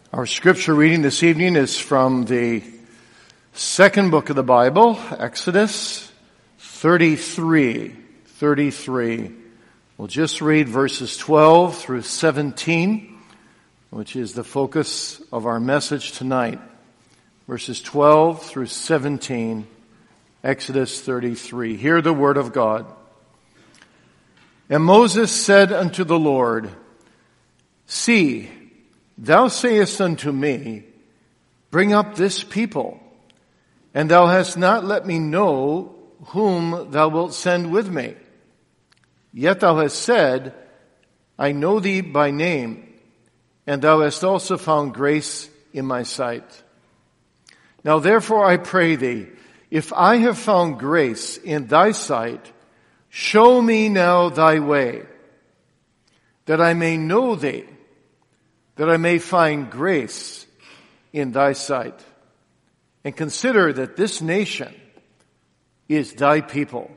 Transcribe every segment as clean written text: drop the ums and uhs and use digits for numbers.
Our scripture reading this evening is from the second book of the Bible, Exodus 33. We'll just read verses 12 through 17, which is the focus of our message tonight. Verses 12 through 17, Exodus 33. Hear the word of God. And Moses said unto the Lord, See, thou sayest unto me, Bring up this people, and thou hast not let me know whom thou wilt send with me. Yet thou hast said, I know thee by name, and thou hast also found grace in my sight. Now therefore I pray thee, if I have found grace in thy sight, show me now thy way, that I may know thee, that I may find grace in thy sight. And consider that this nation is thy people.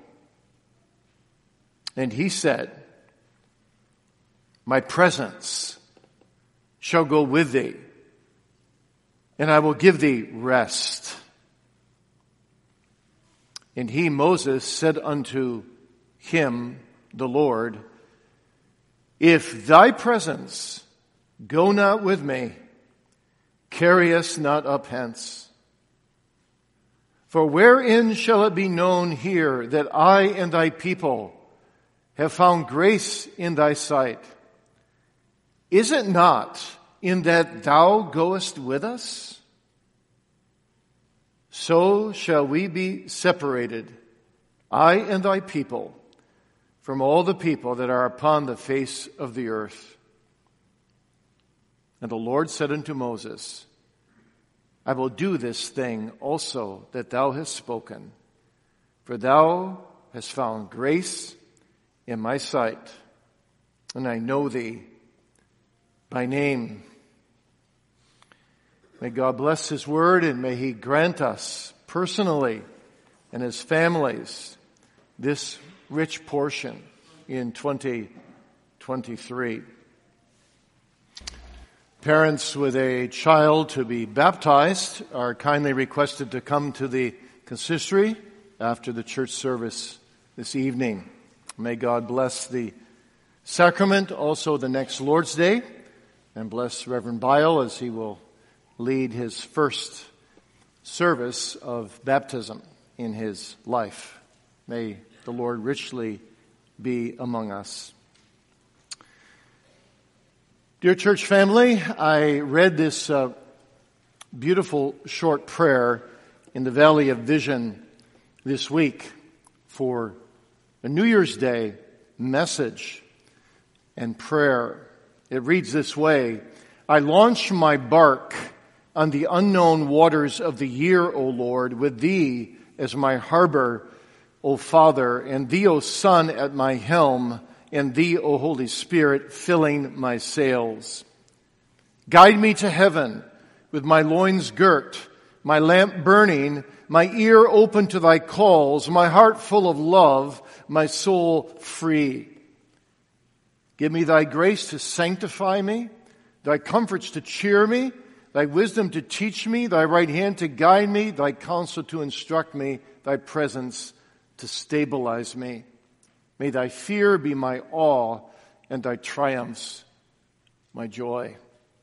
And he said, My presence shall go with thee, and I will give thee rest. And he, Moses, said unto him, the Lord, If thy presence go not with me, carry us not up hence. For wherein shall it be known here that I and thy people have found grace in thy sight? Is it not in that thou goest with us? So shall we be separated, I and thy people, from all the people that are upon the face of the earth. And the Lord said unto Moses, I will do this thing also that thou hast spoken, for thou hast found grace in my sight, and I know thee by name. May God bless his word, and may he grant us personally and as families this rich portion in 2023. Parents with a child to be baptized are kindly requested to come to the consistory after the church service this evening. May God bless the sacrament, also the next Lord's Day, and bless Reverend Bile as he will lead his first service of baptism in his life. May the Lord richly be among us. Dear church family, I read this beautiful short prayer in the Valley of Vision this week for a New Year's Day message and prayer. It reads this way: I launch my bark on the unknown waters of the year, O Lord, with thee as my harbor, O Father, and thee, O Son, at my helm, and thee, O Holy Spirit, filling my sails. Guide me to heaven with my loins girt, my lamp burning, my ear open to thy calls, my heart full of love, my soul free. Give me thy grace to sanctify me, thy comforts to cheer me, thy wisdom to teach me, thy right hand to guide me, thy counsel to instruct me, thy presence to stabilize me. May thy fear be my awe, and thy triumphs my joy.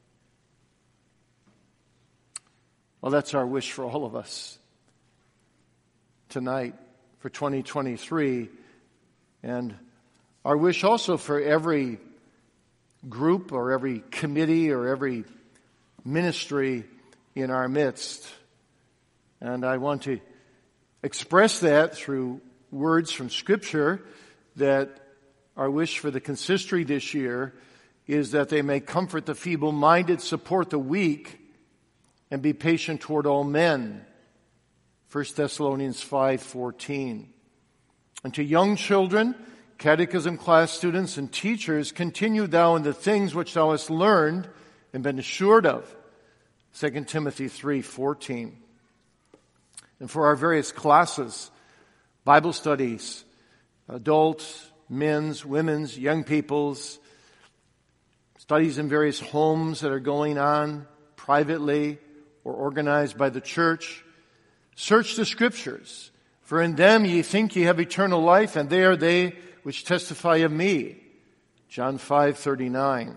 Well, that's our wish for all of us tonight for 2023, and our wish also for every group or every committee or every ministry in our midst. And I want to express that through words from Scripture, that our wish for the consistory this year is that they may comfort the feeble-minded, support the weak, and be patient toward all men. 1 Thessalonians 5:14. And to young children, catechism class students, and teachers, continue thou in the things which thou hast learned and been assured of. 2 Timothy 3:14. And for our various classes, Bible studies, adults, men's, women's, young people's, studies in various homes that are going on, privately or organized by the church. Search the Scriptures, for in them ye think ye have eternal life, and they are they which testify of me. John 5:39.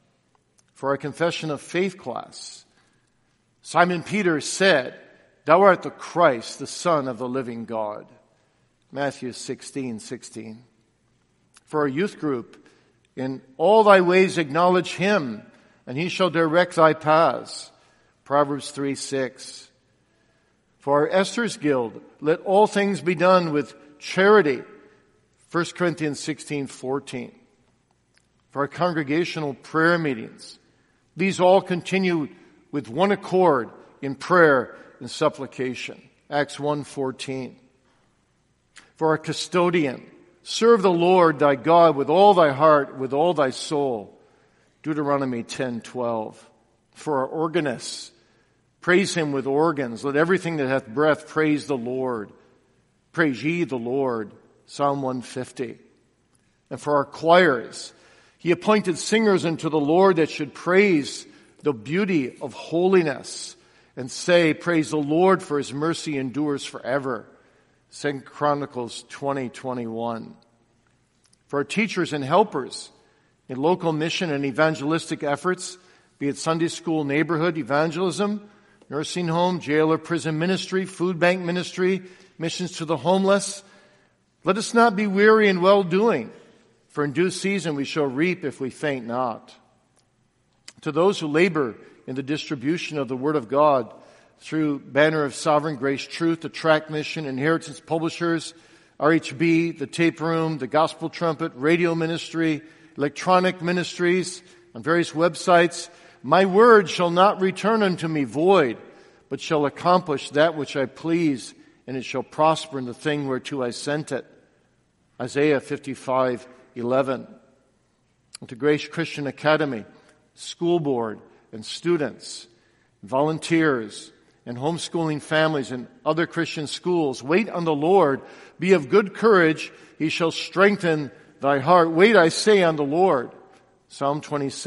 For our confession of faith class, Simon Peter said, Thou art the Christ, the Son of the living God. Matthew 16:16. For our youth group, in all thy ways acknowledge him, and he shall direct thy paths. Proverbs 3:6. For our Esther's Guild, let all things be done with charity. 1 Corinthians 16:14. For our congregational prayer meetings, these all continue with one accord in prayer and supplication. Acts 1:14. For our custodian, serve the Lord thy God with all thy heart, with all thy soul. Deuteronomy 10:12. For our organists, praise him with organs. Let everything that hath breath praise the Lord. Praise ye the Lord. Psalm 150. And for our choirs, he appointed singers unto the Lord that should praise the beauty of holiness and say, Praise the Lord, for his mercy endures forever. 2 Chronicles 20:21. For our teachers and helpers in local mission and evangelistic efforts, be it Sunday school neighborhood evangelism, nursing home, jail or prison ministry, food bank ministry, missions to the homeless, let us not be weary in well-doing, for in due season we shall reap if we faint not. To those who labor in the distribution of the Word of God through Banner of Sovereign Grace Truth, the Tract Mission, Inheritance Publishers, RHB, the Tape Room, the Gospel Trumpet, Radio Ministry, electronic ministries, on various websites, my word shall not return unto me void, but shall accomplish that which I please, and it shall prosper in the thing whereto I sent it. Isaiah 55:11. And to Grace Christian Academy, school board and students, volunteers, and homeschooling families and other Christian schools, wait on the Lord, be of good courage, he shall strengthen thy heart. Wait, I say, on the Lord. Psalm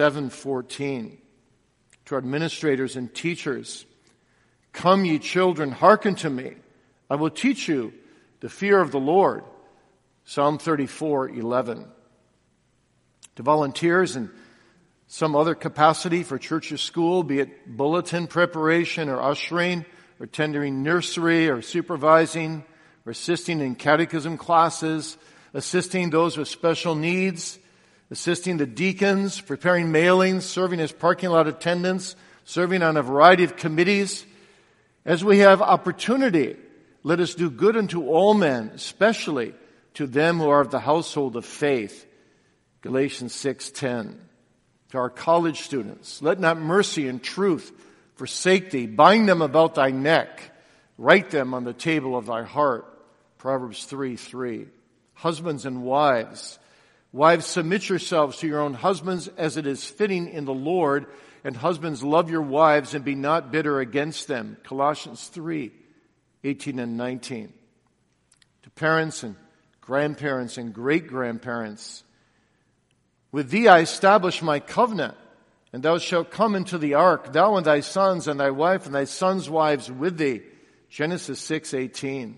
27:14. To our administrators and teachers, come ye children, hearken to me. I will teach you the fear of the Lord. Psalm 34:11. To volunteers in some other capacity for church or school, be it bulletin preparation or ushering or tendering nursery or supervising or assisting in catechism classes, assisting those with special needs, assisting the deacons, preparing mailings, serving as parking lot attendants, serving on a variety of committees. As we have opportunity, let us do good unto all men, especially to them who are of the household of faith. Galatians 6:10. To our college students, let not mercy and truth forsake thee. Bind them about thy neck. Write them on the table of thy heart. Proverbs 3:3. Husbands and wives, submit yourselves to your own husbands as it is fitting in the Lord. And husbands, love your wives and be not bitter against them. Colossians 3:18 and 19. To parents and grandparents and great-grandparents, with thee I establish my covenant, and thou shalt come into the ark, thou and thy sons and thy wife and thy sons' wives with thee. Genesis 6:18.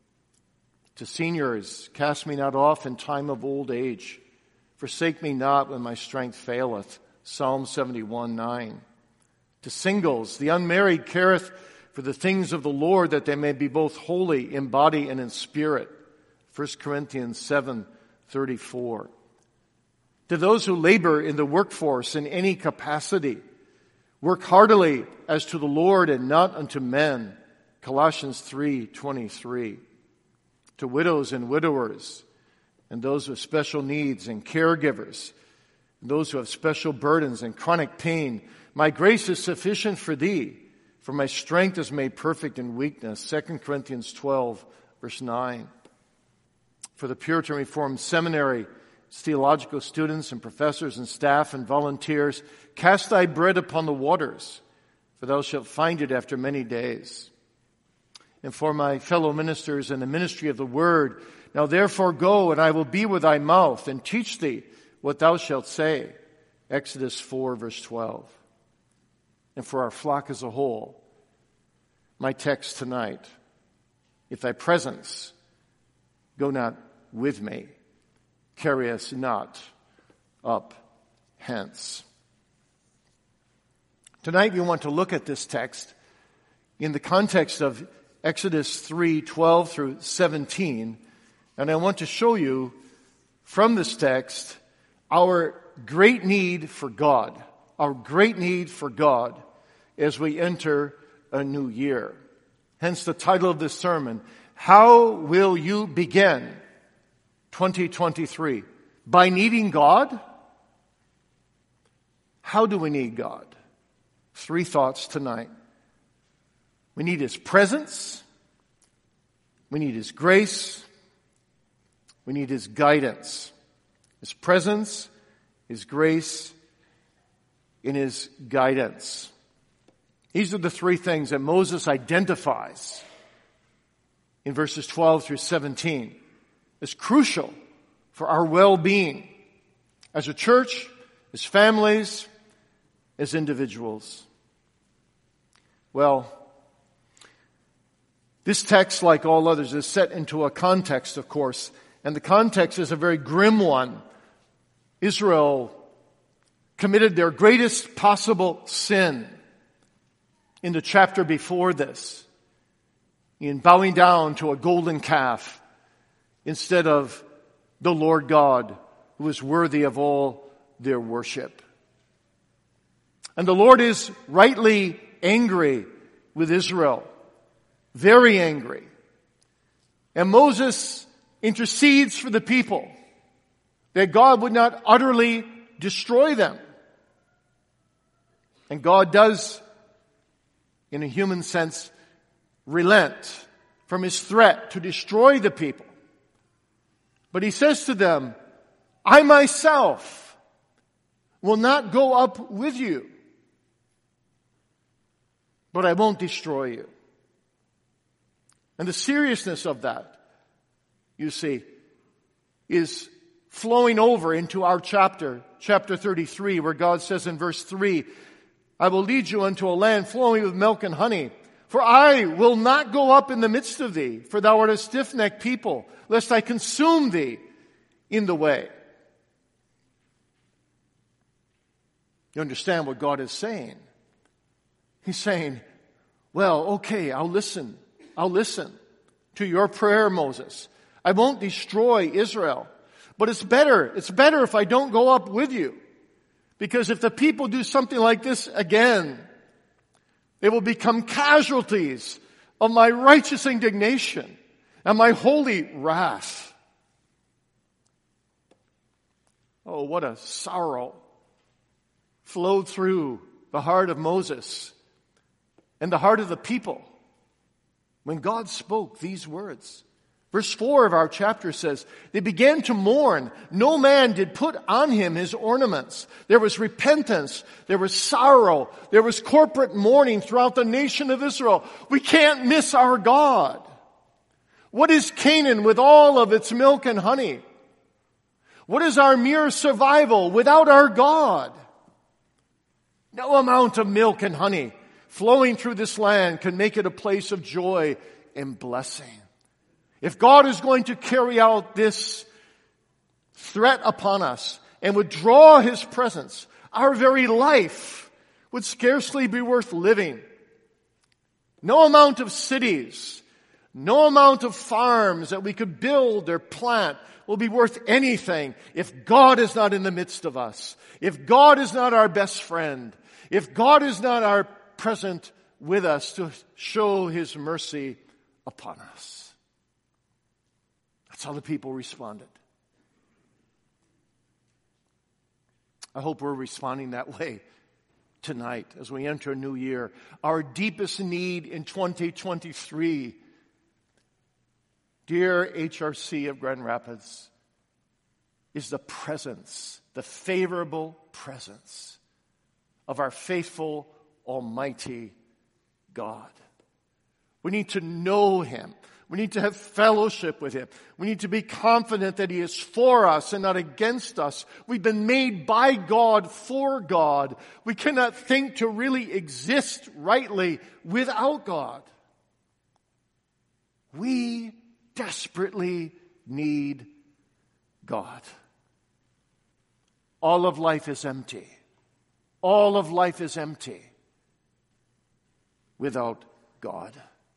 To seniors, cast me not off in time of old age. Forsake me not when my strength faileth. Psalm 71:9. To singles, the unmarried careth for the things of the Lord, that they may be both holy in body and in spirit. 1 Corinthians 7:34. To those who labor in the workforce in any capacity, work heartily as to the Lord and not unto men. Colossians 3:23. To widows and widowers, and those with special needs and caregivers, and those who have special burdens and chronic pain, my grace is sufficient for thee, for my strength is made perfect in weakness. 2 Corinthians 12:9. For the Puritan Reformed Seminary, theological students and professors and staff and volunteers, cast thy bread upon the waters, for thou shalt find it after many days. And for my fellow ministers in the ministry of the word, now therefore go, and I will be with thy mouth, and teach thee what thou shalt say. Exodus 4:12. and for our flock as a whole. My text tonight, if thy presence go not with me, carry us not up hence. Tonight we want to look at this text in the context of Exodus 3:12 through 17, and I want to show you from this text our great need for God, as we enter a new year. Hence the title of this sermon, How Will You Begin 2023? By needing God? How do we need God? 3 thoughts tonight. We need His presence. We need His grace. We need His guidance. His presence, His grace, and His guidance. These are the 3 things that Moses identifies in verses 12 through 17 as crucial for our well-being as a church, as families, as individuals. Well, this text, like all others, is set into a context, of course, and the context is a very grim one. Israel committed their greatest possible sin in the chapter before this, in bowing down to a golden calf instead of the Lord God, who is worthy of all their worship. And the Lord is rightly angry with Israel, very angry. And Moses intercedes for the people that God would not utterly destroy them. And God does, in a human sense, relent from His threat to destroy the people. But He says to them, I myself will not go up with you, but I won't destroy you. And the seriousness of that, you see, is flowing over into our chapter 33, where God says in verse 3, I will lead you unto a land flowing with milk and honey, for I will not go up in the midst of thee, for thou art a stiff-necked people, lest I consume thee in the way. You understand what God is saying? He's saying, well, okay, I'll listen to your prayer, Moses. I won't destroy Israel. But it's better if I don't go up with you. Because if the people do something like this again, they will become casualties of my righteous indignation and my holy wrath. Oh, what a sorrow flowed through the heart of Moses and the heart of the people when God spoke these words. Verse 4 of our chapter says, they began to mourn. No man did put on him his ornaments. There was repentance. There was sorrow. There was corporate mourning throughout the nation of Israel. We can't miss our God. What is Canaan with all of its milk and honey? What is our mere survival without our God? No amount of milk and honey flowing through this land can make it a place of joy and blessing. If God is going to carry out this threat upon us and would draw His presence, our very life would scarcely be worth living. No amount of cities, no amount of farms that we could build or plant will be worth anything if God is not in the midst of us, if God is not our best friend, if God is not our present with us to show His mercy upon us. That's how the people responded. I hope we're responding that way tonight as we enter a new year. Our deepest need in 2023, dear HRC of Grand Rapids, is the presence, the favorable presence of our faithful, almighty God. We need to know Him. We need to have fellowship with Him. We need to be confident that He is for us and not against us. We've been made by God for God. We cannot think to really exist rightly without God. We desperately need God. All of life is empty. All of life is empty without God.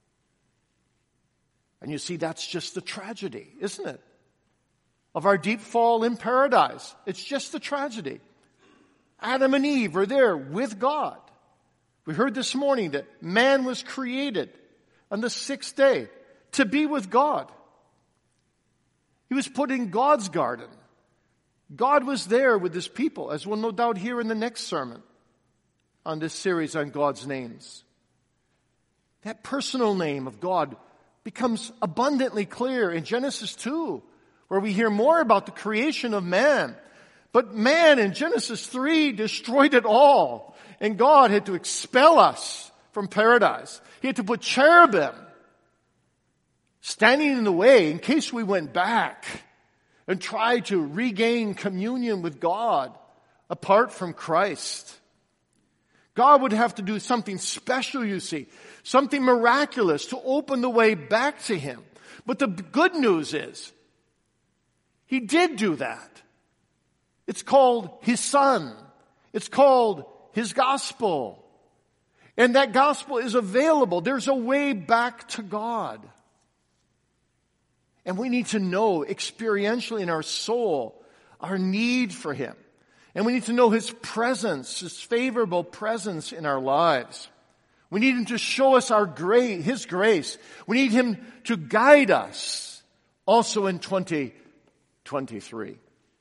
And you see, that's just the tragedy, isn't it? Of our deep fall in paradise. It's just the tragedy. Adam and Eve are there with God. We heard this morning that man was created on the 6th day to be with God. He was put in God's garden. God was there with His people, as we'll no doubt hear in the next sermon on this series on God's names. That personal name of God becomes abundantly clear in Genesis 2, where we hear more about the creation of man. But man in Genesis 3 destroyed it all, and God had to expel us from paradise. He had to put cherubim standing in the way in case we went back and tried to regain communion with God apart from Christ. God would have to do something special, you see, something miraculous to open the way back to Him. But the good news is, He did do that. It's called His Son. It's called His gospel. And that gospel is available. There's a way back to God. And we need to know experientially in our soul our need for Him. And we need to know His presence, His favorable presence in our lives. We need Him to show us His grace. We need Him to guide us also in 2023.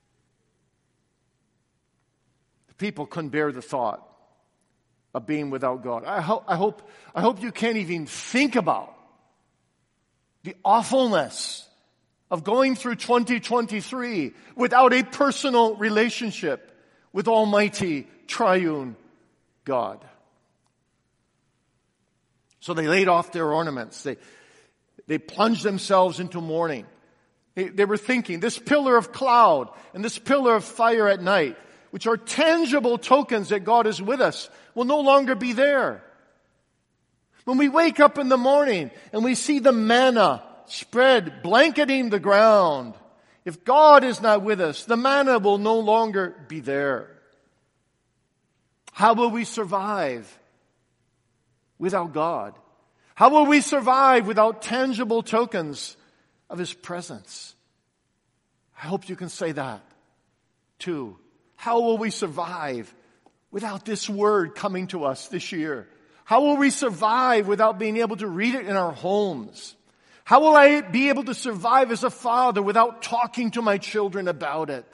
The people couldn't bear the thought of being without God. I hope you can't even think about the awfulness of going through 2023 without a personal relationship with Almighty Triune God. So they laid off their ornaments. They plunged themselves into mourning. They were thinking, this pillar of cloud and this pillar of fire at night, which are tangible tokens that God is with us, will no longer be there. When we wake up in the morning and we see the manna spread, blanketing the ground, if God is not with us, the manna will no longer be there. How will we survive without God? How will we survive without tangible tokens of His presence? I hope you can say that too. How will we survive without this word coming to us this year? How will we survive without being able to read it in our homes? How will I be able to survive as a father without talking to my children about it?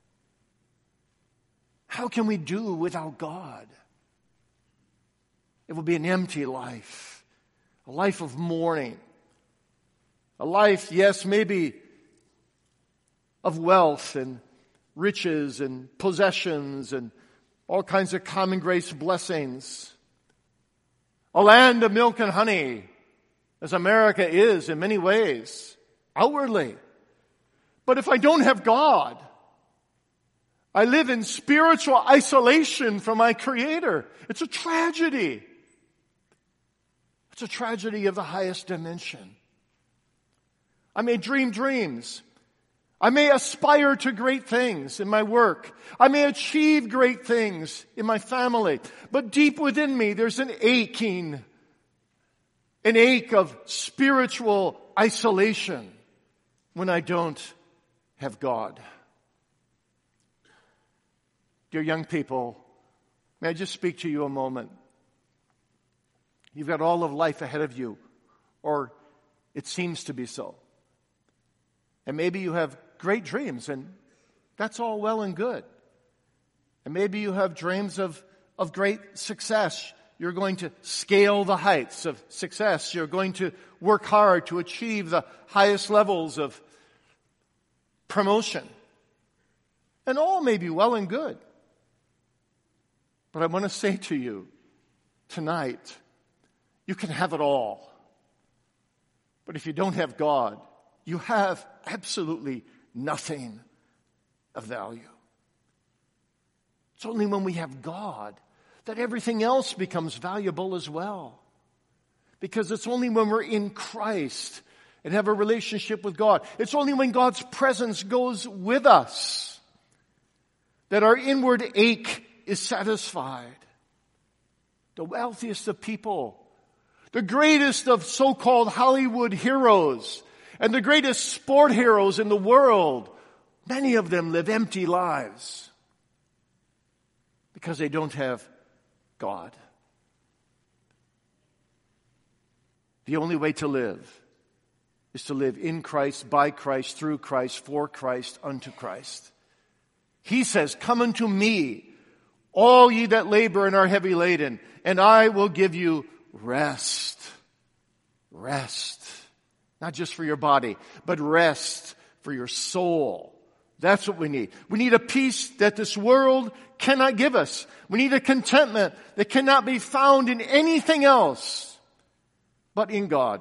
How can we do without God? It will be an empty life, a life of mourning, a life, yes, maybe of wealth and riches and possessions and all kinds of common grace blessings. A land of milk and honey, as America is in many ways, outwardly. But if I don't have God, I live in spiritual isolation from my Creator. It's a tragedy. It's a tragedy of the highest dimension. I may dream dreams. I may aspire to great things in my work. I may achieve great things in my family. But deep within me, there's an ache of spiritual isolation when I don't have God. Dear young people, may I just speak to you a moment? You've got all of life ahead of you, or it seems to be so. And maybe you have great dreams, and that's all well and good. And maybe you have dreams of great success. You're going to scale the heights of success. You're going to work hard to achieve the highest levels of promotion. And all may be well and good. But I want to say to you tonight, you can have it all. But if you don't have God, you have absolutely nothing of value. It's only when we have God that everything else becomes valuable as well. Because it's only when we're in Christ and have a relationship with God, it's only when God's presence goes with us that our inward ache is satisfied. The wealthiest of people, the greatest of so-called Hollywood heroes, and the greatest sport heroes in the world, many of them live empty lives because they don't have God. The only way to live is to live in Christ, by Christ, through Christ, for Christ, unto Christ. He says, "Come unto me, all ye that labor and are heavy laden, and I will give you rest." Rest. Not just for your body, but rest for your soul. That's what we need. We need a peace that this world cannot give us. We need a contentment that cannot be found in anything else but in God.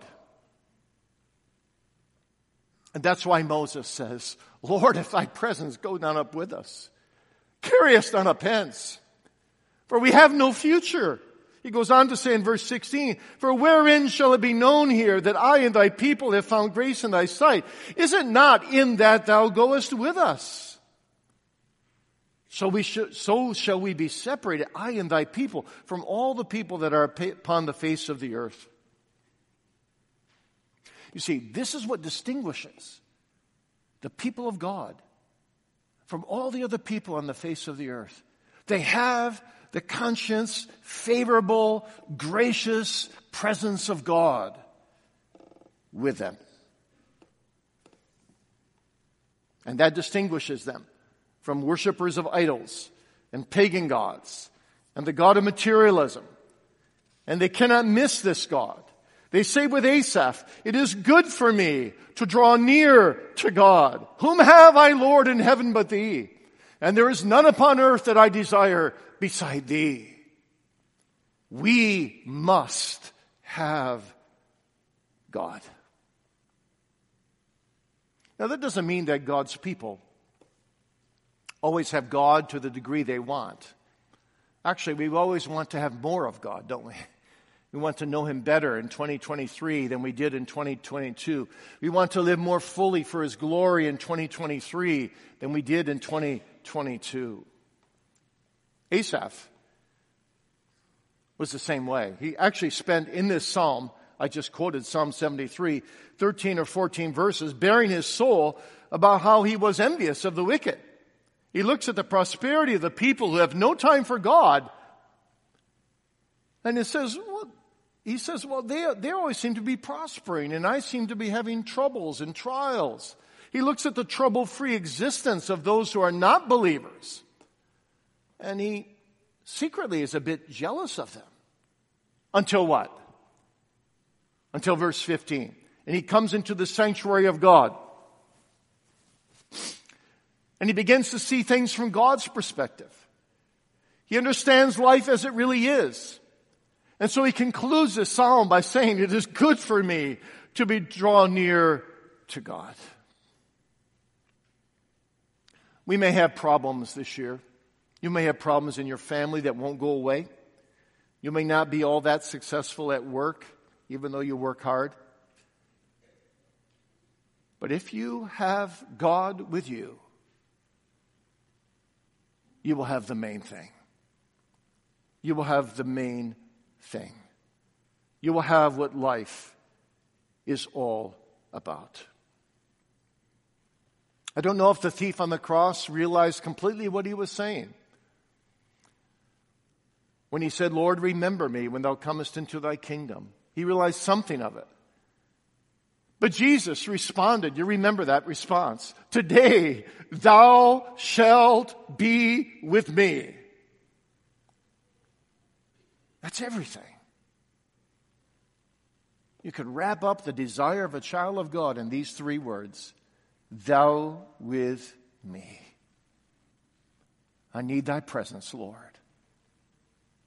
And that's why Moses says, "Lord, if thy presence go not up with us, carry us not up hence, for we have no future." He goes on to say in verse 16, "For wherein shall it be known here that I and thy people have found grace in thy sight? Is it not in that thou goest with us? So shall we be separated, I and thy people, from all the people that are upon the face of the earth." You see, this is what distinguishes the people of God from all the other people on the face of the earth. They have the conscience, favorable, gracious presence of God with them. And that distinguishes them from worshipers of idols and pagan gods and the god of materialism. And they cannot miss this God. They say with Asaph, "It is good for me to draw near to God. Whom have I, Lord, in heaven but thee? And there is none upon earth that I desire beside thee." We must have God. Now that doesn't mean that God's people always have God to the degree they want. Actually, we always want to have more of God, don't we? We want to know Him better in 2023 than we did in 2022. We want to live more fully for His glory in 2023 than we did in 2022. Asaph was the same way. He actually spent in this psalm, I just quoted Psalm 73, 13 or 14 verses, bearing his soul about how he was envious of the wicked. He looks at the prosperity of the people who have no time for God, and he says, they always seem to be prospering, and I seem to be having troubles and trials. He looks at the trouble-free existence of those who are not believers, and he secretly is a bit jealous of them. Until what? Until verse 15. And he comes into the sanctuary of God. And he begins to see things from God's perspective. He understands life as it really is. And so he concludes this psalm by saying, "It is good for me to be drawn near to God." We may have problems this year. You may have problems in your family that won't go away. You may not be all that successful at work, even though you work hard. But if you have God with you, you will have the main thing. You will have the main thing. You will have what life is all about. I don't know if the thief on the cross realized completely what he was saying when he said, "Lord, remember me when thou comest into thy kingdom." He realized something of it. But Jesus responded, you remember that response, "Today thou shalt be with me." That's everything. You could wrap up the desire of a child of God in these three words: "Thou with me." I need thy presence, Lord.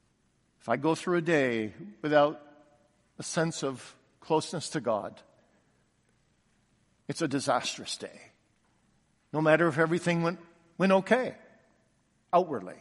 If I go through a day without a sense of closeness to God, it's a disastrous day. No matter if everything went okay, outwardly,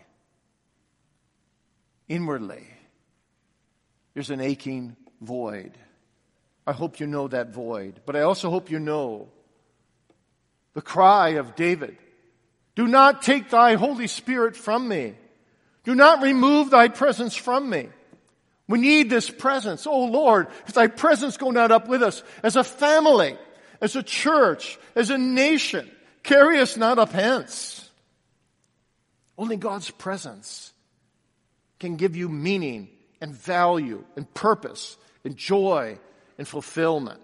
inwardly, there's an aching void. I hope you know that void, but I also hope you know the cry of David. Do not take thy Holy Spirit from me. Do not remove thy presence from me. We need this presence. Oh Lord, if thy presence go not up with us as a family, as a church, as a nation, carry us not up hence. Only God's presence can give you meaning and value and purpose and joy and fulfillment.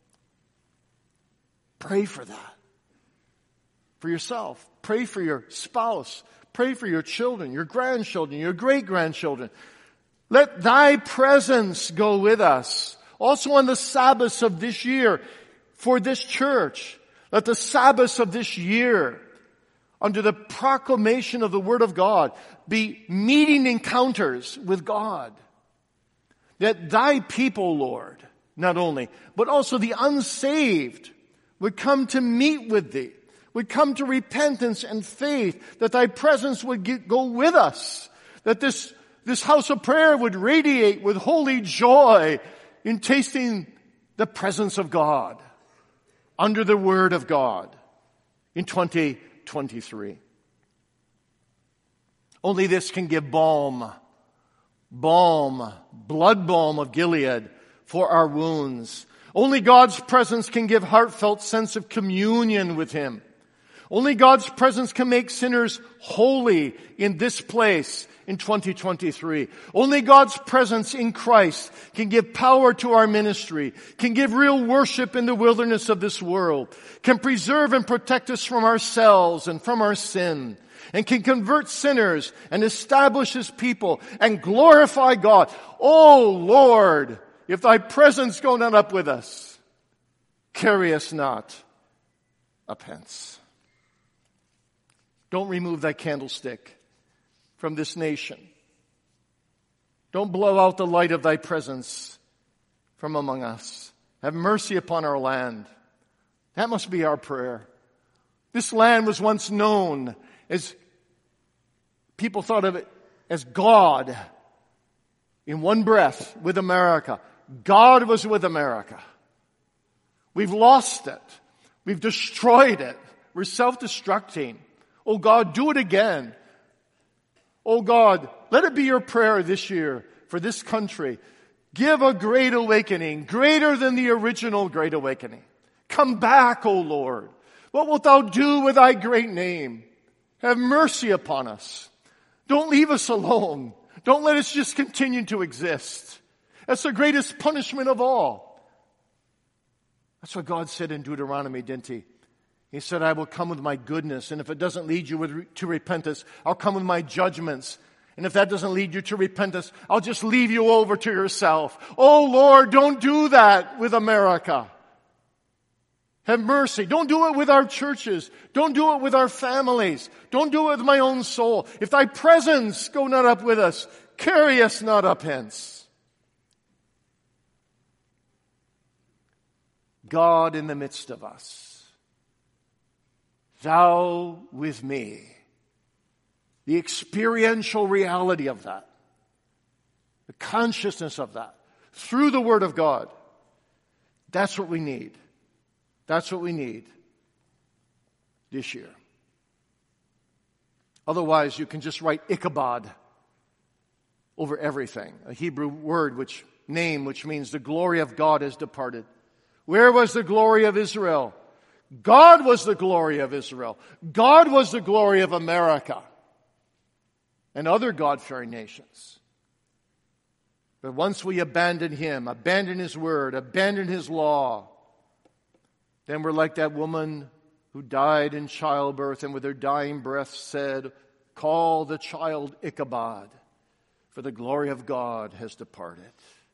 Pray for that. For yourself. Pray for your spouse. Pray for your children, your grandchildren, your great-grandchildren. Let thy presence go with us. Also on the Sabbaths of this year, for this church, let the Sabbaths of this year, under the proclamation of the Word of God, be meeting encounters with God. That thy people, Lord, not only, but also the unsaved would come to meet with thee, would come to repentance and faith, that thy presence would go with us, that this house of prayer would radiate with holy joy in tasting the presence of God under the Word of God in 2023. Only this can give balm, blood balm of Gilead for our wounds. Only God's presence can give heartfelt sense of communion with Him. Only God's presence can make sinners holy in this place in 2023. Only God's presence in Christ can give power to our ministry, can give real worship in the wilderness of this world, can preserve and protect us from ourselves and from our sin, and can convert sinners and establish His people and glorify God. Oh Lord, if thy presence go not up with us, carry us not up hence. Don't remove thy candlestick from this nation. Don't blow out the light of thy presence from among us. Have mercy upon our land. That must be our prayer. This land was once known as, people thought of it as God in one breath with America. God was with America. We've lost it. We've destroyed it. We're self-destructing. Oh God, do it again. Oh God, let it be your prayer this year for this country. Give a great awakening, greater than the original great awakening. Come back, O Lord. What wilt thou do with thy great name? Have mercy upon us. Don't leave us alone. Don't let us just continue to exist. That's the greatest punishment of all. That's what God said in Deuteronomy, didn't He? He said, I will come with my goodness, and if it doesn't lead you to repentance, I'll come with my judgments. And if that doesn't lead you to repentance, I'll just leave you over to yourself. Oh Lord, don't do that with America. Have mercy. Don't do it with our churches. Don't do it with our families. Don't do it with my own soul. If thy presence go not up with us, carry us not up hence. God in the midst of us. Thou with me. The experiential reality of that. The consciousness of that. Through the Word of God. That's what we need. That's what we need this year. Otherwise, you can just write Ichabod over everything. A Hebrew word which means the glory of God has departed. Where was the glory of Israel? God was the glory of Israel. God was the glory of America and other God-fearing nations. But once we abandon Him, abandon His Word, abandon His law, then we're like that woman who died in childbirth and with her dying breath said, call the child Ichabod, for the glory of God has departed.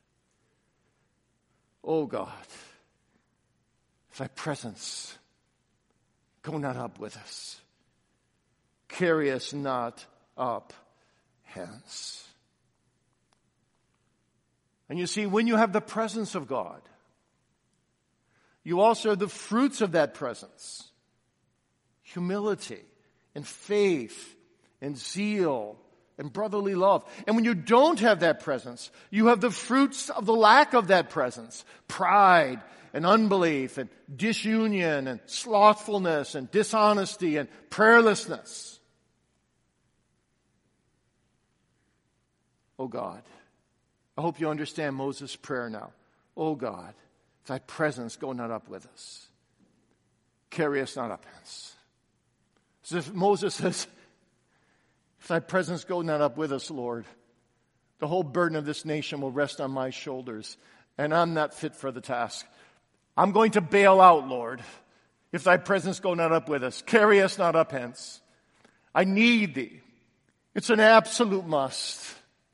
Oh God, if thy presence go not up with us, carry us not up hence. And you see, when you have the presence of God, you also have the fruits of that presence. Humility and faith and zeal and brotherly love. And when you don't have that presence, you have the fruits of the lack of that presence. Pride and unbelief and disunion and slothfulness and dishonesty and prayerlessness. Oh God, I hope you understand Moses' prayer now. Oh God, thy presence go not up with us. Carry us not up hence. So if Moses says, if thy presence go not up with us, Lord, the whole burden of this nation will rest on my shoulders, and I'm not fit for the task. I'm going to bail out, Lord, if thy presence go not up with us. Carry us not up hence. I need thee. It's an absolute must.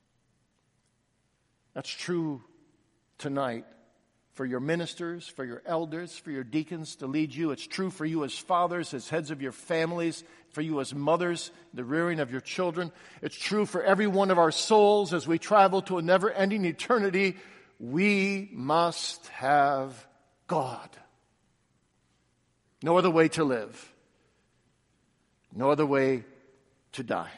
That's true tonight for your ministers, for your elders, for your deacons to lead you. It's true for you as fathers, as heads of your families, for you as mothers, the rearing of your children. It's true for every one of our souls as we travel to a never-ending eternity. We must have God. No other way to live. No other way to die.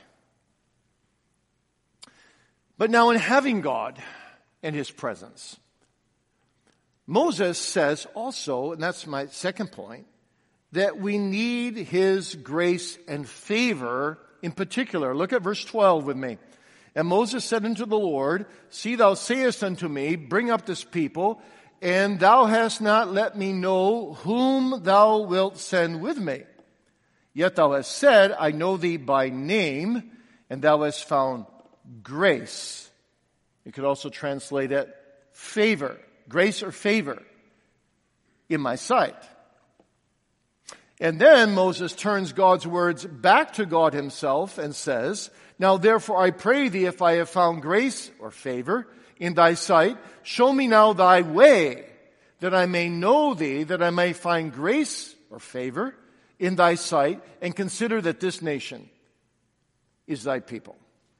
But now in having God and His presence, Moses says also, and that's my second point, that we need His grace and favor in particular. Look at verse 12 with me. And Moses said unto the Lord, see, thou sayest unto me, bring up this people, and thou hast not let me know whom thou wilt send with me. Yet thou hast said, I know thee by name, and thou hast found grace. You could also translate it favor. Grace or favor in my sight. And then Moses turns God's words back to God Himself and says, now therefore I pray thee, if I have found grace or favor in thy sight, show me now thy way, that I may know thee, that I may find grace or favor in thy sight, and consider that this nation is thy people.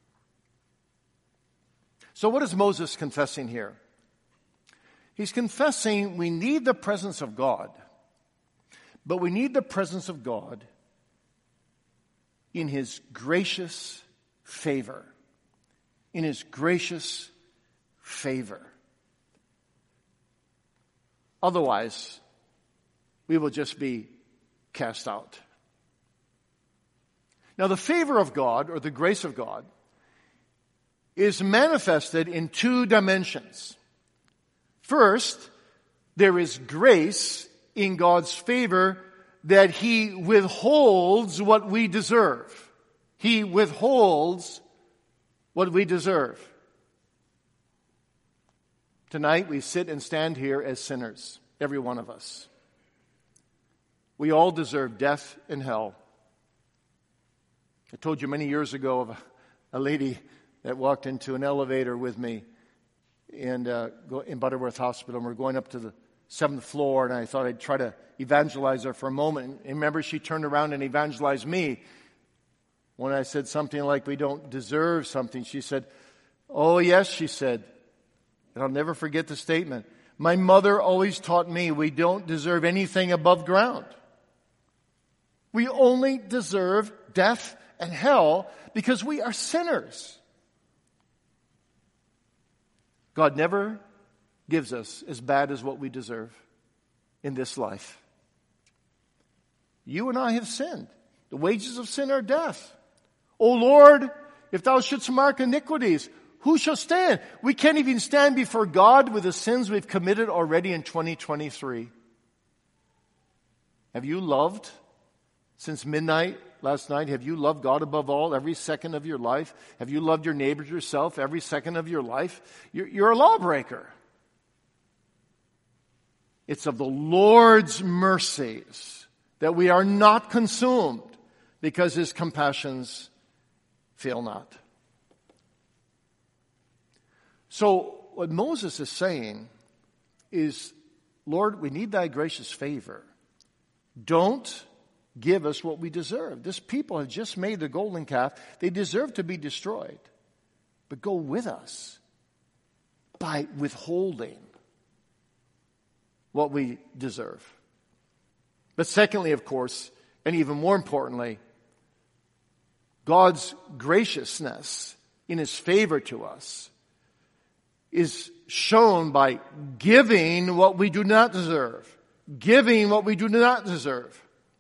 So what is Moses confessing here? He's confessing we need the presence of God, but we need the presence of God in His gracious favor. In His gracious favor. Otherwise, we will just be cast out. Now, the favor of God, or the grace of God, is manifested in two dimensions. First, there is grace in God's favor that He withholds what we deserve. He withholds what we deserve. Tonight we sit and stand here as sinners, every one of us. We all deserve death and hell. I told you many years ago of a lady that walked into an elevator with me in Butterworth Hospital, and we're going up to the 7th floor, and I thought I'd try to evangelize her for a moment. And remember, she turned around and evangelized me. When I said something like, we don't deserve something, she said, oh yes, she said, and I'll never forget the statement, my mother always taught me we don't deserve anything above ground. We only deserve death and hell because we are sinners. God never gives us as bad as what we deserve in this life. You and I have sinned. The wages of sin are death. O Lord, if thou shouldst mark iniquities, who shall stand? We can't even stand before God with the sins we've committed already in 2023. Have you loved since midnight last night? Have you loved God above all every second of your life? Have you loved your neighbor yourself every second of your life? You're a lawbreaker. It's of the Lord's mercies that we are not consumed, because His compassions fail not. So what Moses is saying is, Lord, we need thy gracious favor. Don't give us what we deserve. This people have just made the golden calf. They deserve to be destroyed. But go with us by withholding what we deserve. But secondly, of course, and even more importantly, God's graciousness in His favor to us is shown by giving what we do not deserve. Giving what we do not deserve.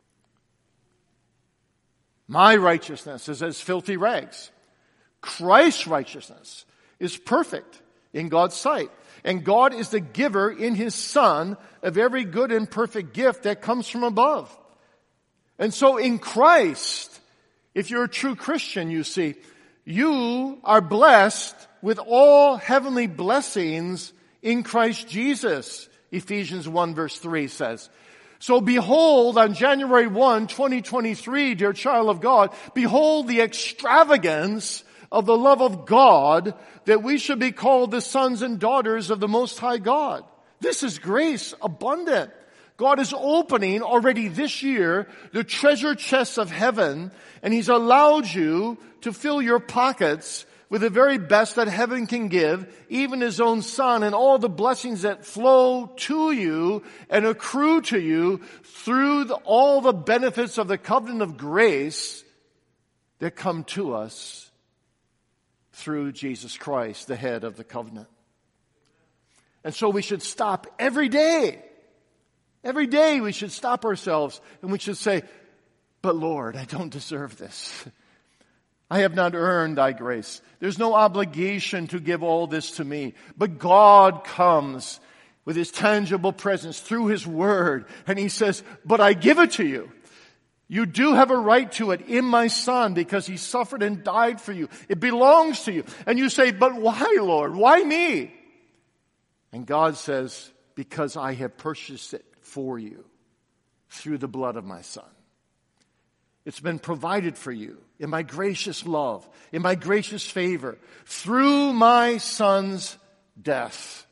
My righteousness is as filthy rags. Christ's righteousness is perfect in God's sight. And God is the giver in His Son of every good and perfect gift that comes from above. And so in Christ, if you're a true Christian, you see, you are blessed with all heavenly blessings in Christ Jesus, Ephesians 1 verse 3 says. So behold, on January 1, 2023, dear child of God, behold the extravagance of the love of God, that we should be called the sons and daughters of the Most High God. This is grace abundant. God is opening already this year the treasure chests of heaven, and He's allowed you to fill your pockets with the very best that heaven can give, even His own Son, and all the blessings that flow to you and accrue to you through all the benefits of the covenant of grace that come to us through Jesus Christ, the head of the covenant. And so we should stop every day. Every day we should stop ourselves and we should say, but Lord, I don't deserve this. I have not earned thy grace. There's no obligation to give all this to me. But God comes with His tangible presence through His word. And He says, but I give it to you. You do have a right to it in my Son because He suffered and died for you. It belongs to you. And you say, but why, Lord? Why me? And God says, because I have purchased it for you through the blood of my Son. It's been provided for you in my gracious love, in my gracious favor, through my Son's death.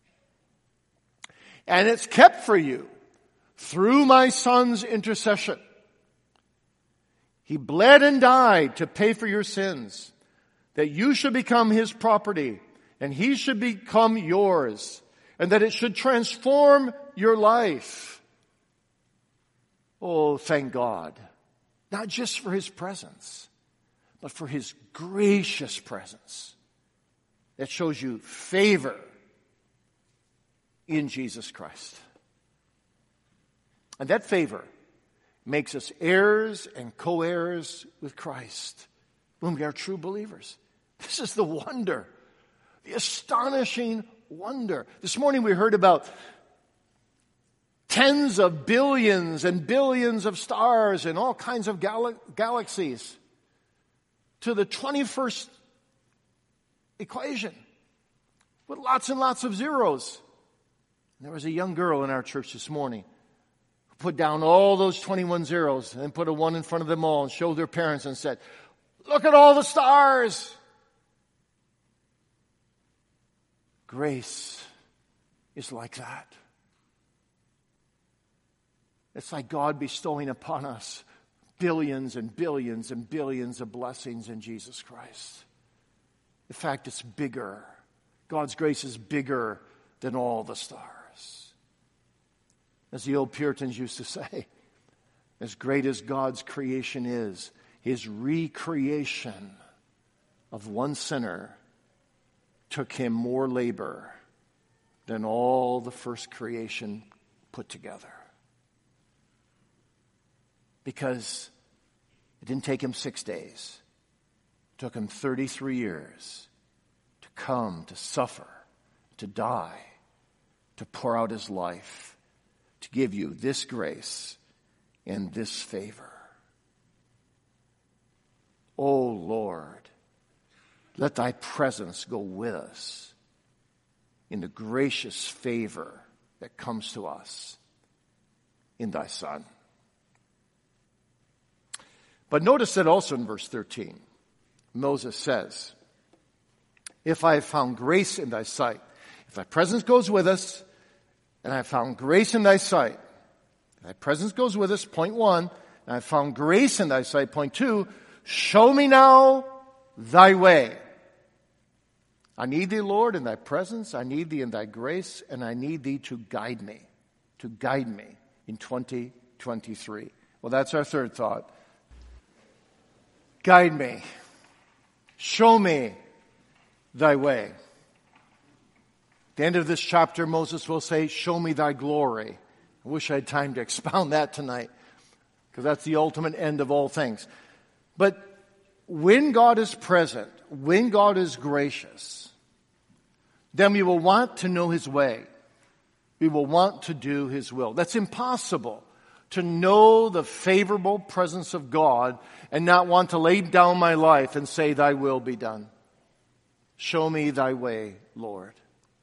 And it's kept for you through my Son's intercession. He bled and died to pay for your sins, that you should become His property, and He should become yours, and that it should transform your life. Oh, thank God. Not just for His presence, but for His gracious presence that shows you favor in Jesus Christ. And that favor makes us heirs and co-heirs with Christ when we are true believers. This is the wonder, the astonishing wonder. This morning we heard about tens of billions and billions of stars and all kinds of galaxies to the 21st equation with lots and lots of zeros. And there was a young girl in our church this morning who put down all those 21 zeros and put a 1 in front of them all and showed their parents and said, look at all the stars. Grace is like that. It's like God bestowing upon us billions and billions and billions of blessings in Jesus Christ. In fact, it's bigger. God's grace is bigger than all the stars. As the old Puritans used to say, as great as God's creation is, His recreation of one sinner took Him more labor than all the first creation put together. Because it didn't take Him 6 days. It took Him 33 years to come, to suffer, to die, to pour out His life, to give you this grace and this favor. Oh Lord, let thy presence go with us in the gracious favor that comes to us in thy Son. But notice that also in verse 13, Moses says, if I have found grace in thy sight, if thy presence goes with us, and I have found grace in thy sight, thy presence goes with us, point 1, and I have found grace in thy sight, point 2, show me now thy way. I need thee, Lord, in thy presence, I need thee in thy grace, and I need thee to guide me. to guide me in 2023. Well, that's our third thought. Guide me. Show me thy way. At the end of this chapter, Moses will say, show me thy glory. I wish I had time to expound that tonight, because that's the ultimate end of all things. But when God is present, when God is gracious, then we will want to know his way. We will want to do his will. That's impossible, to know the favorable presence of God and not want to lay down my life and say, thy will be done. Show me thy way, Lord.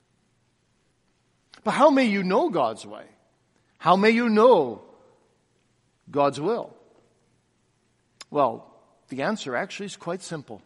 But how may you know God's way? How may you know God's will? Well, the answer actually is quite simple.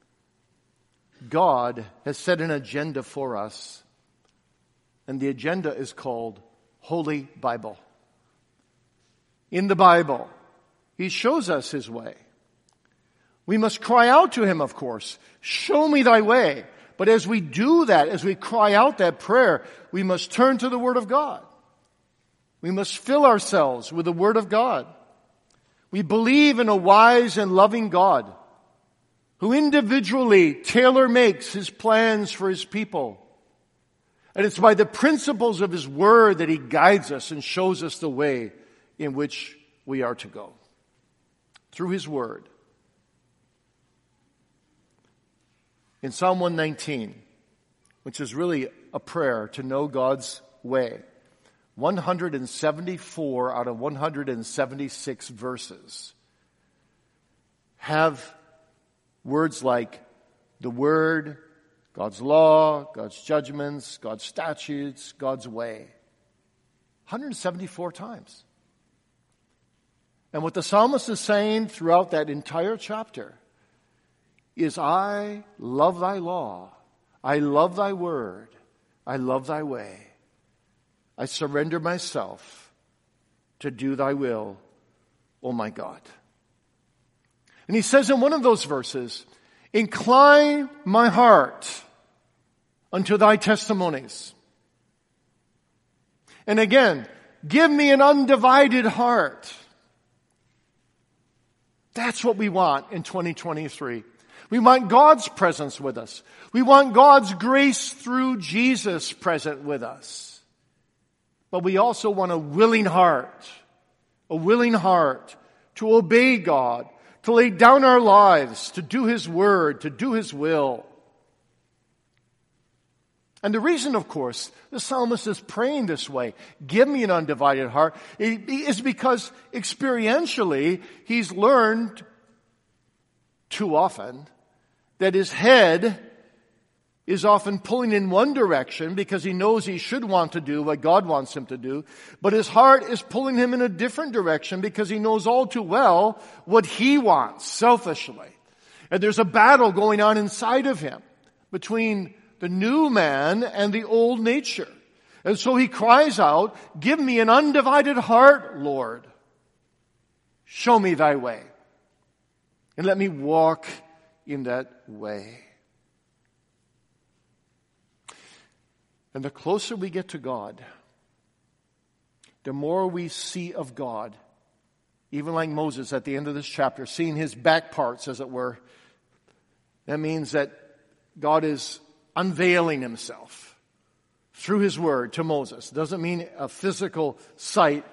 God has set an agenda for us, and the agenda is called Holy Bible. In the Bible, he shows us his way. We must cry out to him, of course, show me thy way. But as we do that, as we cry out that prayer, we must turn to the Word of God. We must fill ourselves with the Word of God. We believe in a wise and loving God who individually tailor-makes his plans for his people. And it's by the principles of his Word that he guides us and shows us the way in which we are to go. Through his Word. In Psalm 119, which is really a prayer to know God's way, 174 out of 176 verses have words like the Word, God's law, God's judgments, God's statutes, God's way. 174 times. And what the psalmist is saying throughout that entire chapter is, I love thy law. I love thy word. I love thy way. I surrender myself to do thy will, O my God. And he says in one of those verses, incline my heart unto thy testimonies. And again, give me an undivided heart. That's what we want in 2023. We want God's presence with us. We want God's grace through Jesus present with us. But we also want a willing heart to obey God, to lay down our lives, to do his word, to do his will. And the reason, of course, the psalmist is praying this way, give me an undivided heart, is because experientially he's learned too often that his head is often pulling in one direction because he knows he should want to do what God wants him to do, but his heart is pulling him in a different direction because he knows all too well what he wants selfishly. And there's a battle going on inside of him between the new man and the old nature. And so he cries out, give me an undivided heart, Lord. Show me thy way. And let me walk in that way. And the closer we get to God, the more we see of God. Even like Moses at the end of this chapter, seeing his back parts, as it were. That means that God is unveiling himself through his word to Moses. It doesn't mean a physical sight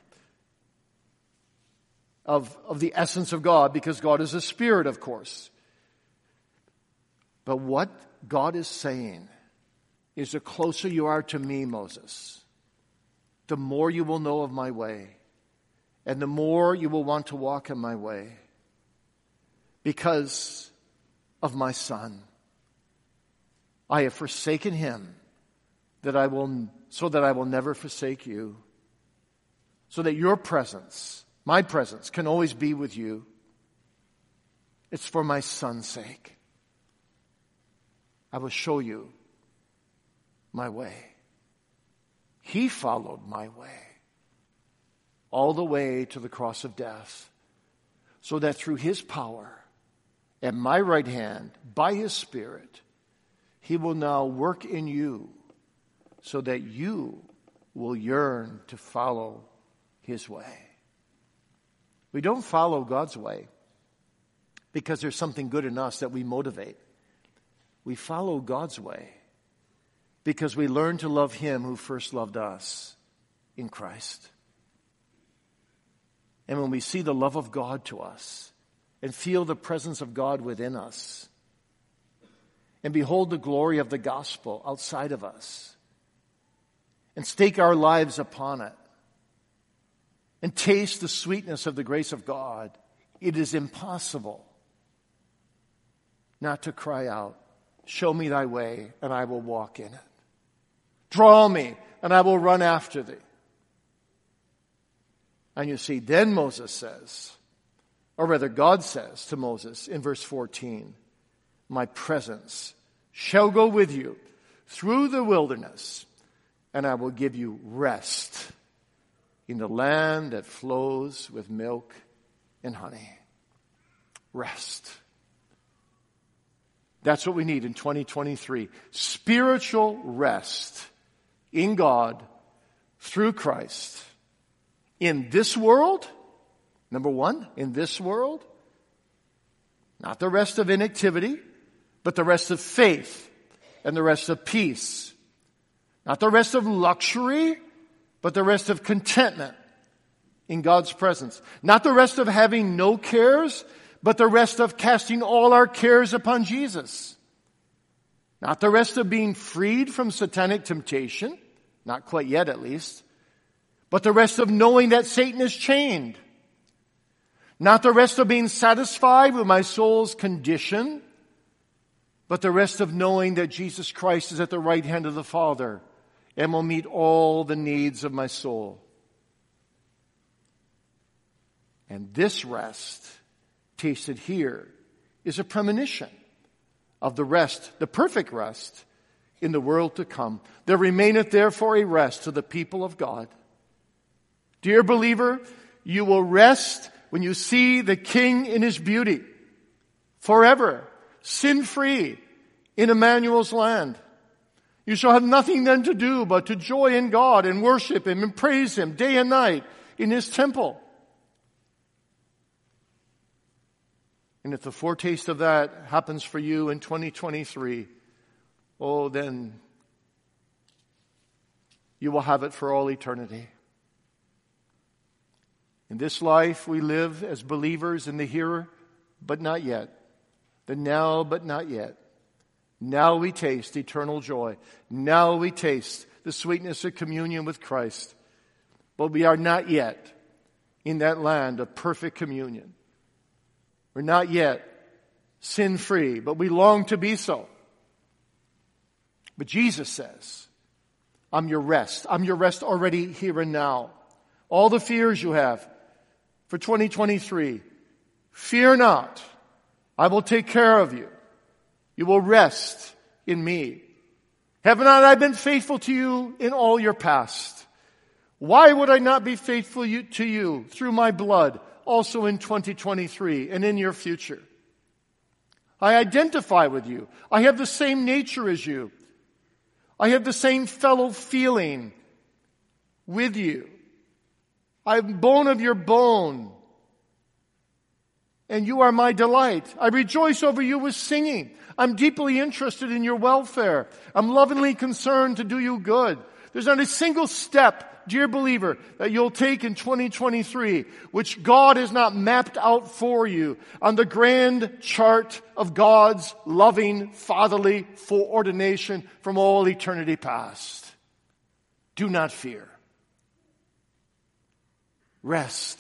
of the essence of God, because God is a spirit, of course. But what God is saying is, the closer you are to me, Moses, the more you will know of my way, and the more you will want to walk in my way, because of my Son. I have forsaken him so that I will never forsake you, so that your presence, my presence, can always be with you. It's for my Son's sake. I will show you my way. He followed my way all the way to the cross of death, so that through his power at my right hand, by his Spirit, he will now work in you so that you will yearn to follow his way. We don't follow God's way because there's something good in us that we motivate. We follow God's way because we learn to love him who first loved us in Christ. And when we see the love of God to us and feel the presence of God within us and behold the glory of the gospel outside of us and stake our lives upon it and taste the sweetness of the grace of God, it is impossible not to cry out, show me thy way and I will walk in it. Draw me and I will run after thee. And you see, then Moses says, or rather God says to Moses in verse 14, my presence shall go with you through the wilderness, and I will give you rest in the land that flows with milk and honey. Rest. That's what we need in 2023. Spiritual rest in God through Christ. In this world, number one, in this world, not the rest of inactivity, but the rest of faith and the rest of peace. Not the rest of luxury, but the rest of contentment in God's presence. Not the rest of having no cares, but the rest of casting all our cares upon Jesus. Not the rest of being freed from satanic temptation, not quite yet at least, but the rest of knowing that Satan is chained. Not the rest of being satisfied with my soul's condition, but the rest of knowing that Jesus Christ is at the right hand of the Father and will meet all the needs of my soul. And this rest, tasted here, is a premonition of the rest, the perfect rest, in the world to come. There remaineth therefore a rest to the people of God. Dear believer, you will rest when you see the King in his beauty, forever, sin-free, in Emmanuel's land. You shall have nothing then to do but to joy in God and worship him and praise him day and night in his temple. And if the foretaste of that happens for you in 2023, oh, then you will have it for all eternity. In this life, we live as believers in the here, but not yet. The now, but not yet. Now we taste eternal joy. Now we taste the sweetness of communion with Christ. But we are not yet in that land of perfect communion. We're not yet sin-free, but we long to be so. But Jesus says, I'm your rest. I'm your rest already here and now. All the fears you have for 2023, fear not. I will take care of you. You will rest in me. Have not I been faithful to you in all your past? Why would I not be faithful to you through my blood also in 2023 and in your future? I identify with you. I have the same nature as you. I have the same fellow feeling with you. I am bone of your bone. And you are my delight. I rejoice over you with singing. I'm deeply interested in your welfare. I'm lovingly concerned to do you good. There's not a single step, dear believer, that you'll take in 2023 which God has not mapped out for you on the grand chart of God's loving, fatherly foreordination from all eternity past. Do not fear. Rest.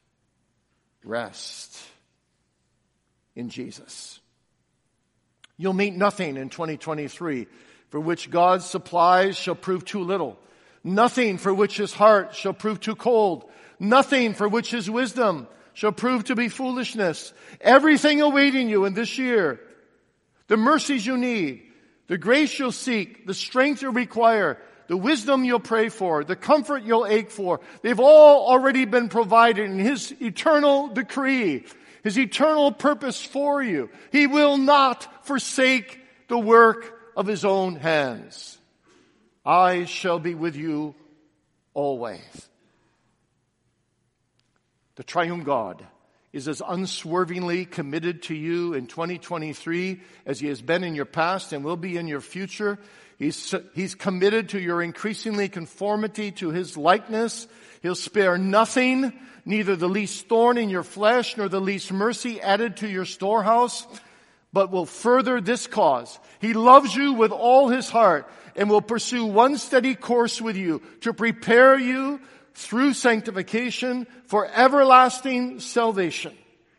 Rest in Jesus. You'll meet nothing in 2023 for which God's supplies shall prove too little. Nothing for which his heart shall prove too cold. Nothing for which his wisdom shall prove to be foolishness. Everything awaiting you in this year, the mercies you need, the grace you'll seek, the strength you'll require, the wisdom you'll pray for, the comfort you'll ache for, they've all already been provided in his eternal decree, his eternal purpose for you. He will not forsake the work of his own hands. I shall be with you always. The triune God is as unswervingly committed to you in 2023 as he has been in your past and will be in your future. He's committed to your increasingly conformity to his likeness. He'll spare nothing, neither the least thorn in your flesh nor the least mercy added to your storehouse, but will further this cause. He loves you with all his heart and will pursue one steady course with you to prepare you through sanctification for everlasting salvation.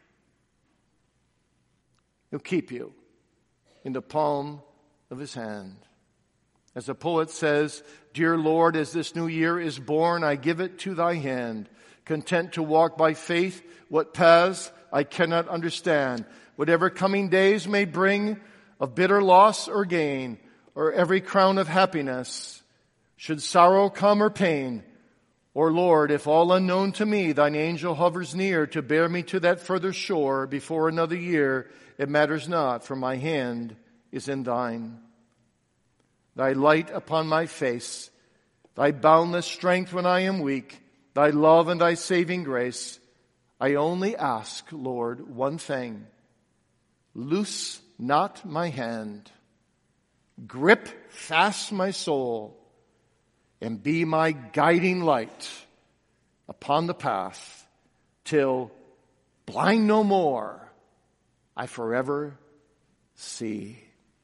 He'll keep you in the palm of his hand. As the poet says, "Dear Lord, as this new year is born, I give it to thy hand, content to walk by faith what paths I cannot understand. Whatever coming days may bring of bitter loss or gain, or every crown of happiness, should sorrow come or pain, or Lord, if all unknown to me, thine angel hovers near to bear me to that further shore before another year, it matters not, for my hand is in thine. Thy light upon my face, thy boundless strength when I am weak, thy love and thy saving grace. I only ask, Lord, one thing. Loose not my hand. Grip fast my soul and be my guiding light upon the path till, blind no more, I forever see."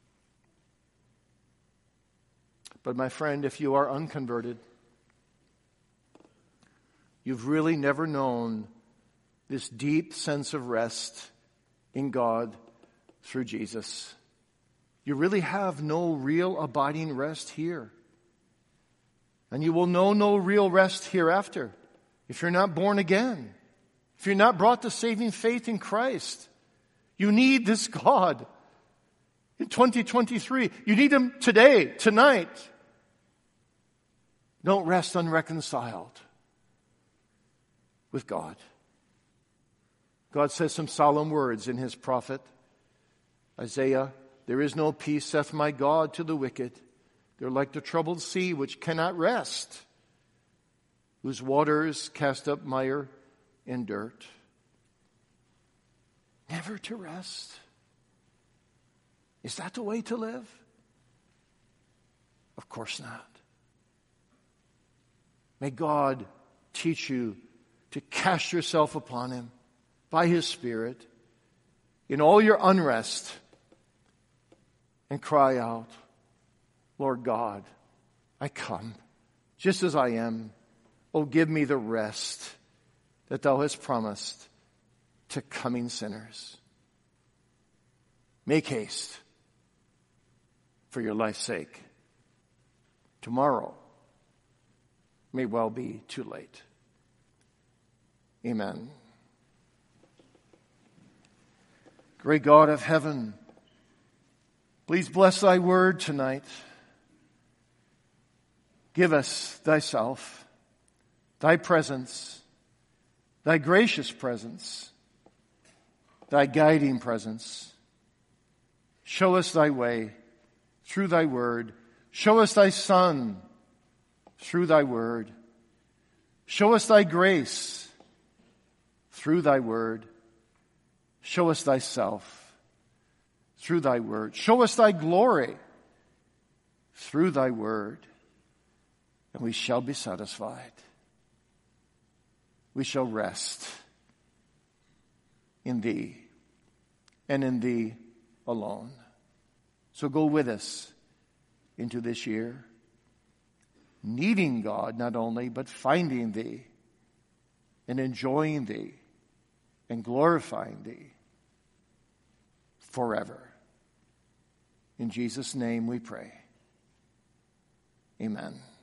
But my friend, if you are unconverted, you've really never known this deep sense of rest in God through Jesus. You really have no real abiding rest here. And you will know no real rest hereafter if you're not born again, if you're not brought to saving faith in Christ. You need this God in 2023. You need him today, tonight. Don't rest unreconciled with God. God says some solemn words in his prophet Isaiah. "There is no peace, saith my God, to the wicked. They're like the troubled sea which cannot rest, whose waters cast up mire and dirt." Never to rest. Is that the way to live? Of course not. May God teach you to cast yourself upon him by his Spirit in all your unrest and cry out, "Lord God, I come just as I am. Oh, give me the rest that thou hast promised to coming sinners." Make haste for your life's sake. Tomorrow may well be too late. Amen. Great God of heaven, please bless thy word tonight. Give us thyself, thy presence, thy gracious presence, thy guiding presence. Show us thy way through thy word. Show us thy Son through thy word. Show us thy grace through thy word. Show us thyself through thy word. Show us thy glory through thy word. And we shall be satisfied. We shall rest in thee and in thee alone. So go with us into this year, needing God not only, but finding thee and enjoying thee and glorifying thee forever. In Jesus' name we pray. Amen.